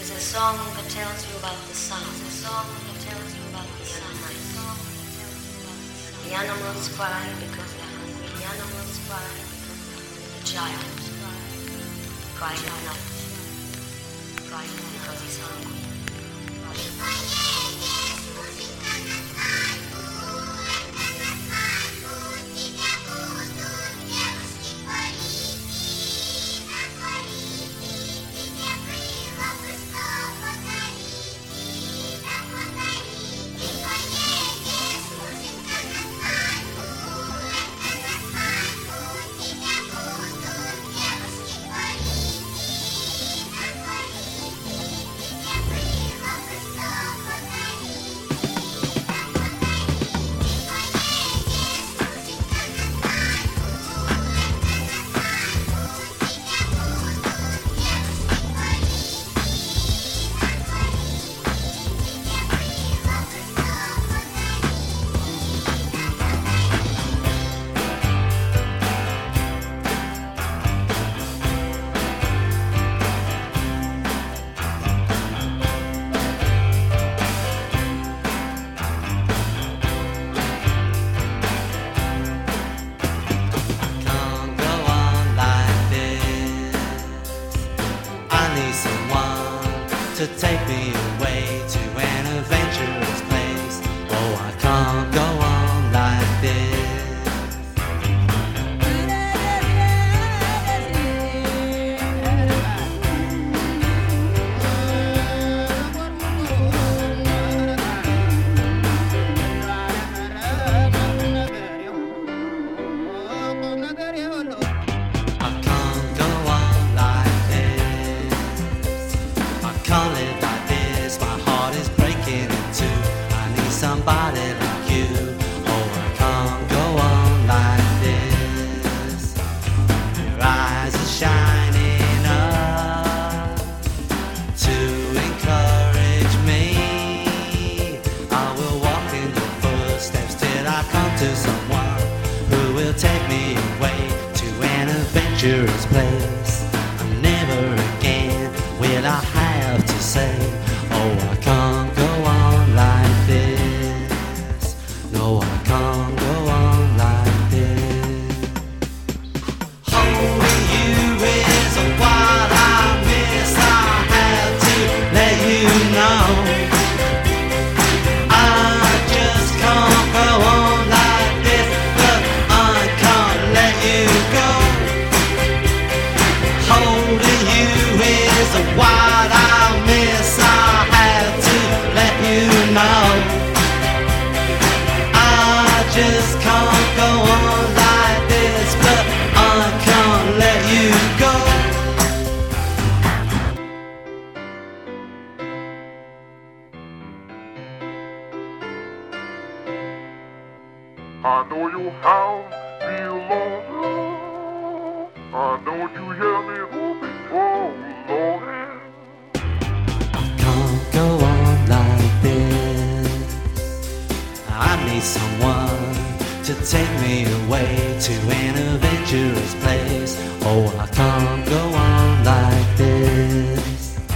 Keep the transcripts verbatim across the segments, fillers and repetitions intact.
a song that tells you about the sun. It's a song that tells you about the sunlight. The animals cry because they're hungry. The animals cry because they're hungry. The child crying at night, crying because he's hungry. To take me away to an adventurous place. Oh, I can't go on like this. I can't go on like this. I can't live like this, my heart is breaking in two. I need somebody like you. Oh, I can't go on like this. Your eyes are shining up to encourage me. I will walk in your footsteps till I come to someone who will take me away to an adventurous place. And never again will I have to say, oh, I can't go on like this. No, I can't go on like this. Holding you is what I miss. I have to let you know. I just can't go on like this, but I can't let you go. Holding you is what I miss. I have to let you know. I just can't go on like this, but I can't let you go. I know your house belongs to you. I know you hear me hoping for Lord. Can't go on like this. I need someone to take me away to an adventurous place. Oh, I can't go on like this.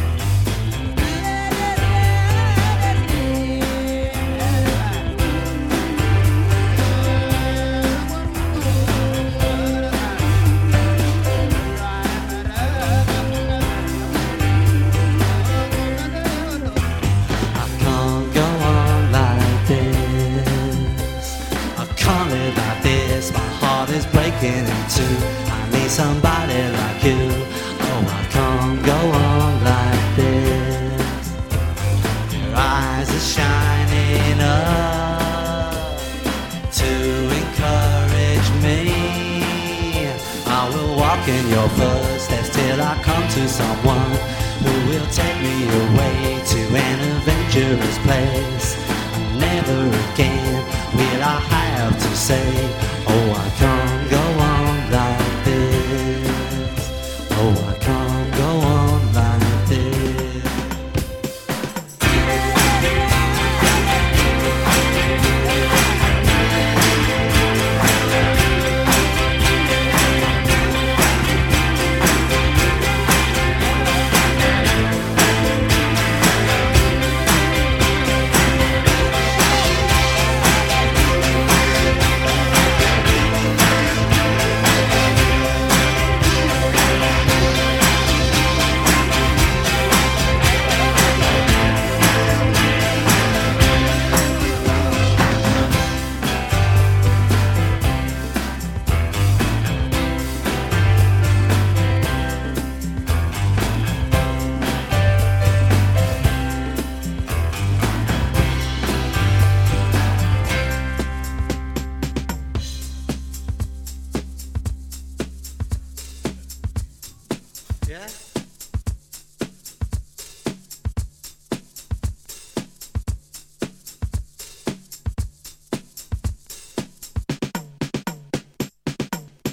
I can't go on like this. I can't live like this. My heart is breaking in two. I need somebody like you. Oh, I can't go on like this. Your eyes are shining up to encourage me. I will walk in your footsteps till I come to someone who will take me away to an adventurous place. And never again will I have to say, oh, I can't go on like this. Oh, I can't go on like this. Yeah?